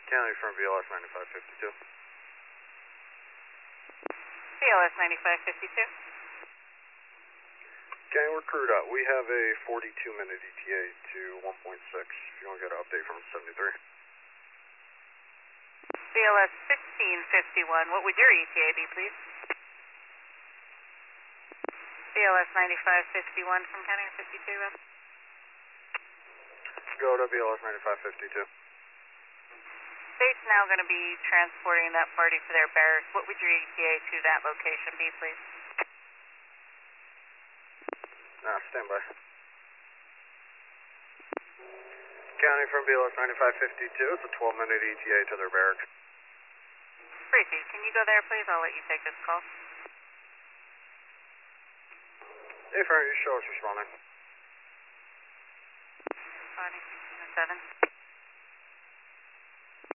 County from BLS 9552. BLS 9552. County, we're crewed up. We have a 42-minute ETA to 1.6. If you want to get an update from 73. BLS 1551. What would your ETA be, please? BLS 9551 from County 52. Go to BLS 9552. State's now going to be transporting that party to their barracks. What would your ETA to that location be, please? Stand by. County from BLS 9552. It's a 12-minute ETA to their barracks. Tracy, can you go there, please? I'll let you take this call. Hey, Frank, show us responding. Responding 1607.